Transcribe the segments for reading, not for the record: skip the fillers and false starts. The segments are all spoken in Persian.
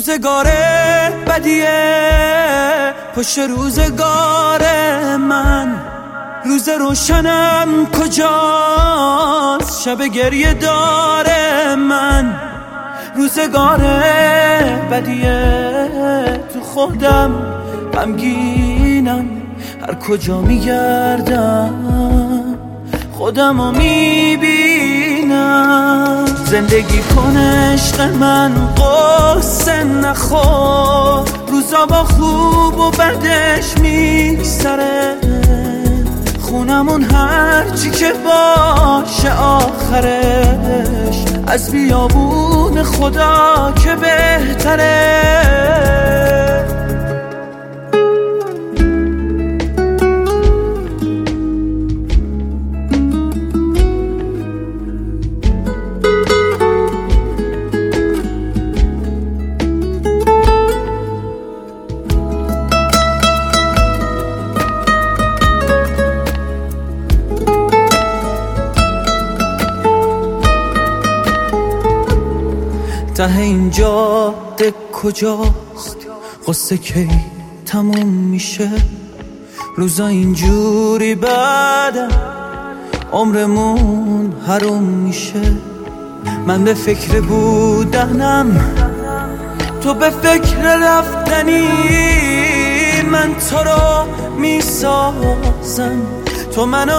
روزگار بدیه پشت روزگار من، روز روشنم کجاست شب گریه داره من. روزگار بدیه تو خودم غمگینم، هر کجا میگردم خودمو میبینم. زندگی کن عشق من قصه نخور، روزا با خوب و بدش میگذره، خونمون هرچی که باشه آخرش از بیابون خدا که بهتره. ته این جاده کجاست، قصه کی تموم میشه؟ روزا اینجوری بعدم عمرمون حروم میشه. من به فکر بودنم، تو به فکر رفتنی، من تو رو میسازم تو منو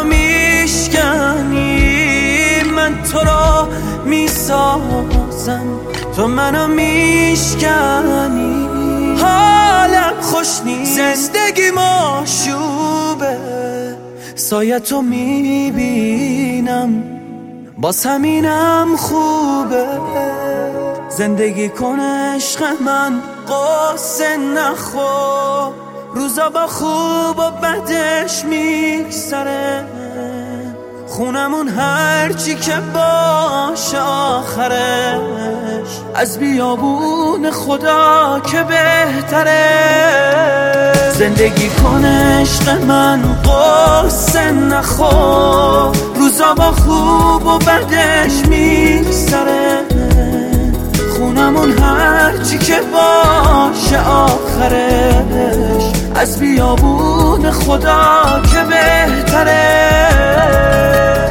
میشکنی، من تو رو میسازم تو منو میشکنی. حالم خوش نیست، زندگی مشوبه، سایه تو میبینم باز همینم خوبه. زندگی کن عشق من قصه نخور، روزا با خوب و بدش میگذره، خونمون هرچی که باشه آخرش از بیابون خدا که بهتره. زندگی کن عشق من قصه نخور، روزا با خوب و بدش میگذره، خونمون هرچی که باشه آخرش از بیابون خدا که بهتره.